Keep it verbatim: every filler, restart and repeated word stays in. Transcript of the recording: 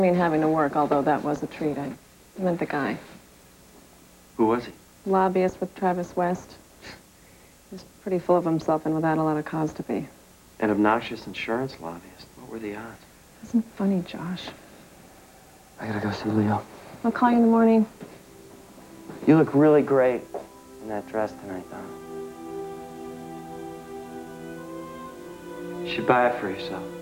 I mean having to work, although that was a treat. I meant the guy. Who was he? Lobbyist with Travis West. He's pretty full of himself and without a lot of cause to be. An obnoxious insurance lobbyist. What were the odds? Isn't funny, Josh. I gotta go see Leo. I'll call you in the morning. You look really great in that dress tonight, Donna. You should buy it for yourself.